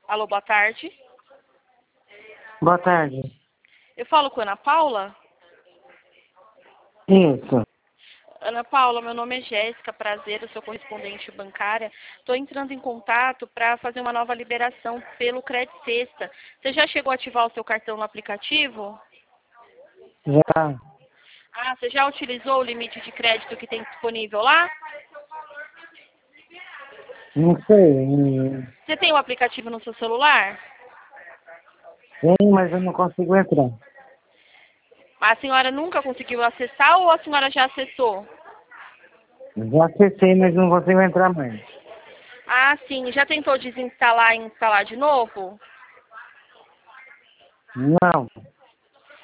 Alô, boa tarde. Boa tarde. Eu falo com a Ana Paula? Isso. Ana Paula, meu nome é Jéssica, prazer, eu sou correspondente bancária. Estou entrando em contato para fazer uma nova liberação pelo Crédito Sexta. Você já chegou a ativar o seu cartão no aplicativo? Já. Ah, você já utilizou o limite de crédito que tem disponível lá? Não sei. Você tem o aplicativo no seu celular? Tem, mas eu não consigo entrar. A senhora nunca conseguiu acessar ou a senhora já acessou? Já acessei, mas não consigo entrar mais. Ah, sim. Já tentou desinstalar e instalar de novo? Não.